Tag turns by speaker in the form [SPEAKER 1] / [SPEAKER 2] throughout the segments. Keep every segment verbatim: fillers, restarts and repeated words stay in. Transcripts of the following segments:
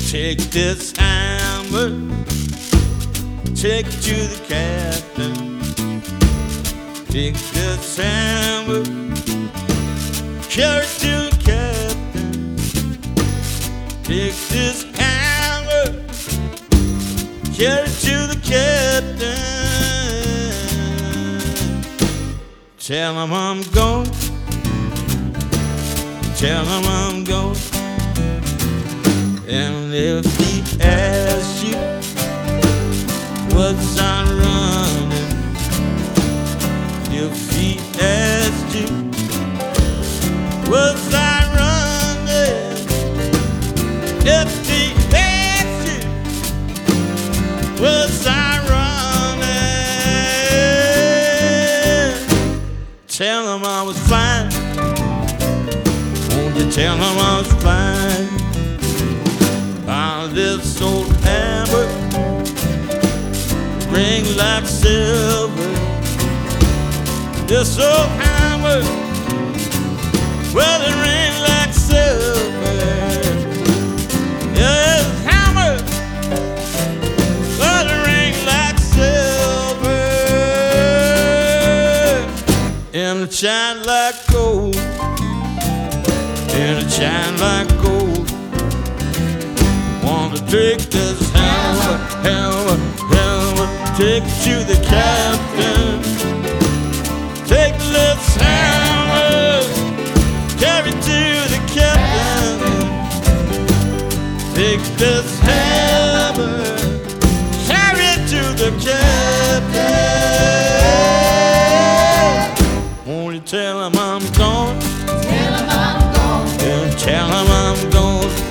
[SPEAKER 1] Take this hammer, take it to the captain. Take this hammer, carry it to the captain. Take this hammer, carry it to the captain. Tell him I'm gone, tell him I'm gone. And if he asks you what's I running, if he asks you what's I running, if he asks you what's I running, tell him I was flying. Won't you tell him I was flying? This old hammer ring like silver. This old hammer, well, it ring like silver. This hammer, well, it ring like silver. And it shine like gold, and it shine like gold. Want to take this hammer, hammer, hammer, take it to the captain. Take this hammer, carry it to the captain. Take this hammer, carry it to the captain. Won't you tell him I'm gone?
[SPEAKER 2] Tell him I'm gone.
[SPEAKER 1] Yeah, tell him I'm gone.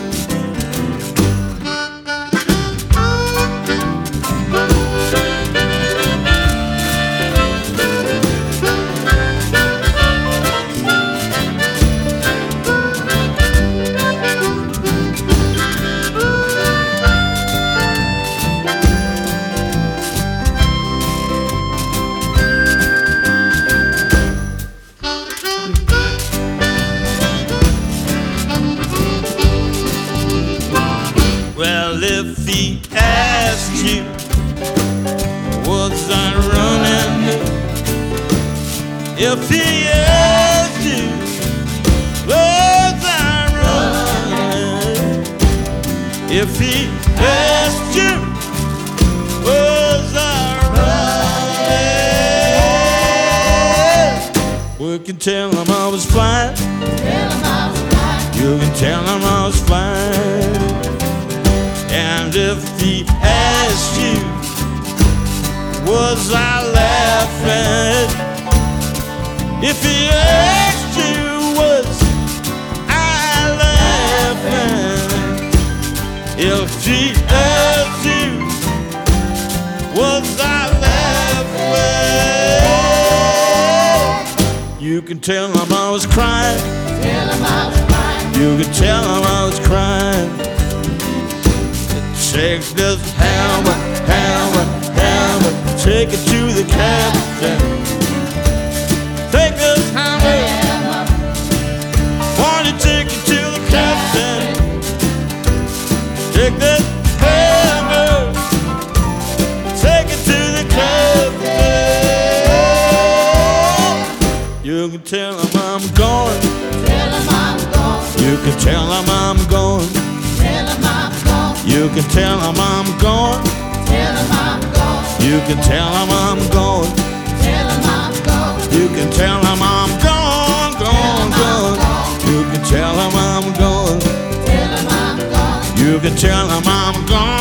[SPEAKER 1] If he asks you what's I running, if he asks you what's I running, if he asks you what's I running, we can tell him I was flying.
[SPEAKER 2] Tell him I was flying.
[SPEAKER 1] You can tell him I was flying. And if he asks you, was I laughing? If he asks you, was I laughing? If he asks you, was I laughing? You can tell him I was crying.
[SPEAKER 2] Tell him I was crying.
[SPEAKER 1] You can tell him I was crying. Take this hammer, hammer, hammer, take it to the captain. Take this hammer, want to take it to the captain. Take this hammer, take it to the captain. You can tell him I'm going.
[SPEAKER 2] Tell him I'm gone.
[SPEAKER 1] You can tell him I'm going.
[SPEAKER 2] Tell him I'm gone.
[SPEAKER 1] You can tell him I'm gone.
[SPEAKER 2] Tell him I'm gone.
[SPEAKER 1] You can tell him I'm gone.
[SPEAKER 2] Tell him I'm gone.
[SPEAKER 1] You can tell him I'm gone, gone, gone. You can tell him I'm gone.
[SPEAKER 2] Tell him I'm gone.
[SPEAKER 1] You can tell him I'm gone.